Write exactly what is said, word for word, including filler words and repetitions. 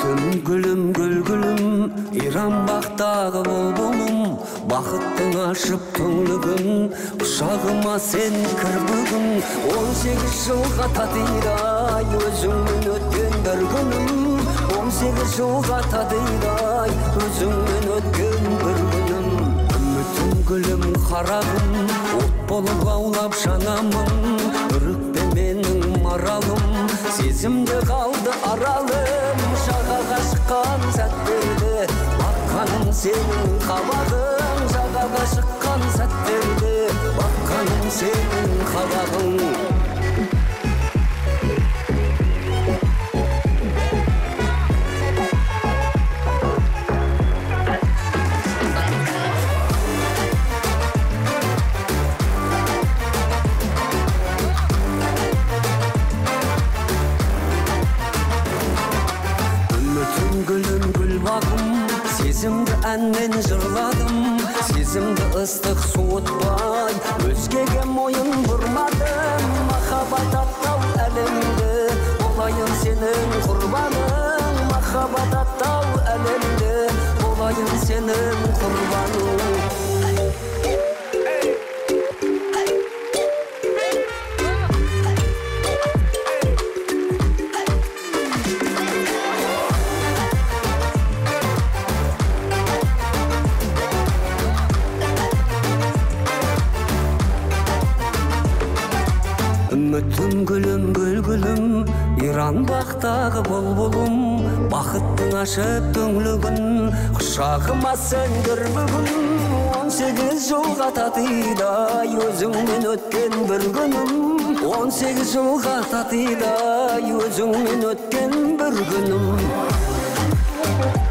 Үмітім гүлім гүл-гүлім, иран бақтағы бұлбұлым, бақыттың ашып түңлігін, құшағыма сен кір бүгін. Он сегіз жылға татидай, өзіңмен өткен бір күнім. Он сегіз жылға татидай, өзіңмен өткен бір күнім. Үмітім гүлім қарағым, от болып аулап жанамын, үрікпе менің маралым, сезімде қалды аралым. Жағаға шыққан сәттерде баққаным сенің қабағың. Жағаға шыққан сәттерде баққаным сенің қабағың. Гүлім гүл бағым, сезімді әнмен жырладым, сезімді ыстық суытпай, өзгеге мойын бұрмадым. Махаббат аттау әлемді, болайын сенің құрбаның. Махаббат аттау әлемді, болайын сенің құрбаның. Үмітім гүлім гүл-гүлім, иран бақтағы бұлбұлым, бақыттың ашып түңлігін, құшағыма сен кір бүгін. Он сегіз жылға татидай, өзіңмен өткен бір күнім. Он сегіз жылға татидай, өзіңмен өткен бір күнім.